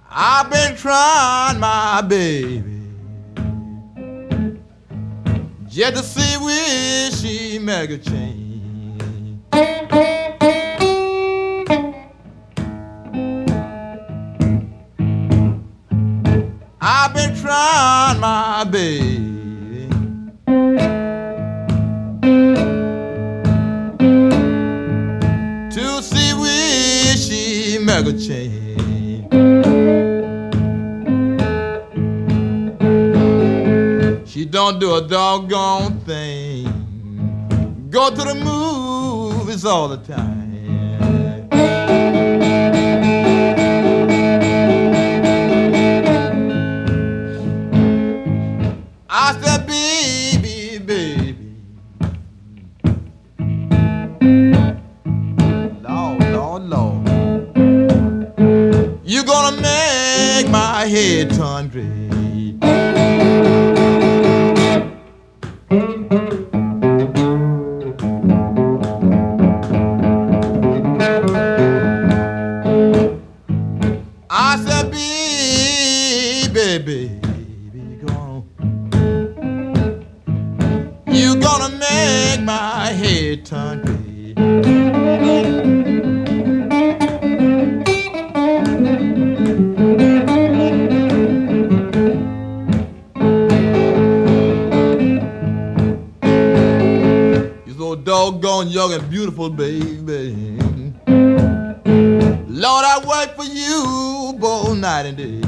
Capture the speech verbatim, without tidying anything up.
I've been trying, my baby, just to see will she make a change. I've been trying, my baby, to see will she make a change. She don't do a doggone thing. Go to the movies all the time. I said, baby, baby, Lord, Lord, Lord, you gonna make my head turn gray. I said, baby, baby, gonna, you gonna make my head turn gray. You so doggone young and beautiful, baby. Lord, I work for you both night and day.